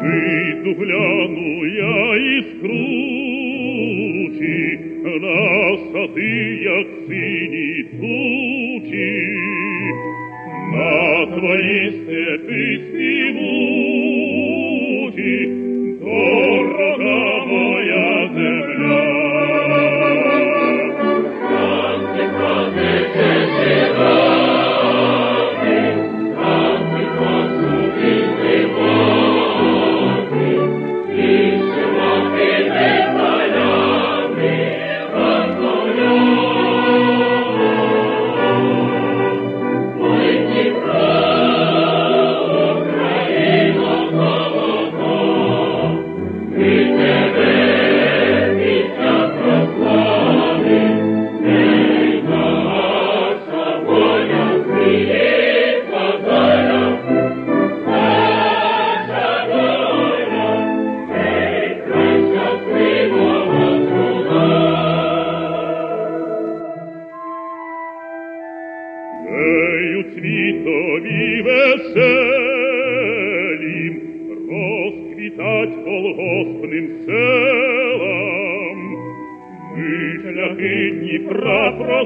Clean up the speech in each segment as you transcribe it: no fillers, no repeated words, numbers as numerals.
Вийду, гляну я із кручі на сади, як сині тучі, на твої степи співучі, дорога моя земля. Сонце кладеться зірати, там прикосує глибокі, і силоки не полями розмовляють. Ой, Дніпро, Україно золота, ми тебе після прославимо. Ей, наша воля, світла доля, наша доля, ей, край щасливого труда. Ей, у світові веселім розквітать колгоспним селам. Ми шляхи Дніпра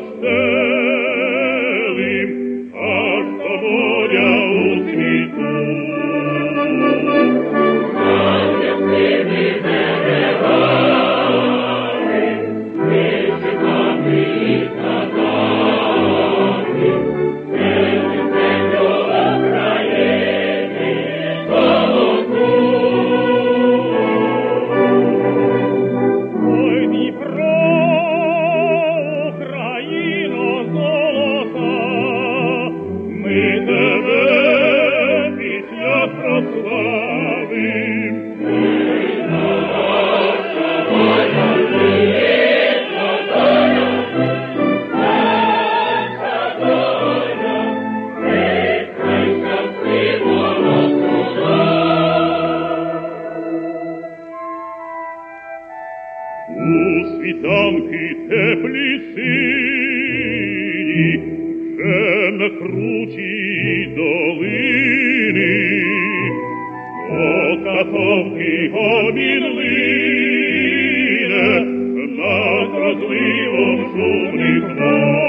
простелим, аж до моря у світу. Над ясними берегами, вишиками і садами, землю України золоту. Ой, Дніпро, Україно золота, ми тебе після прославим. Ей, наша воля, світла доля, наша доля, ей, край щасливого труда. У світанки теплі сині, вже на кручі долини, от катовки гомін лине над розливом шумних вод.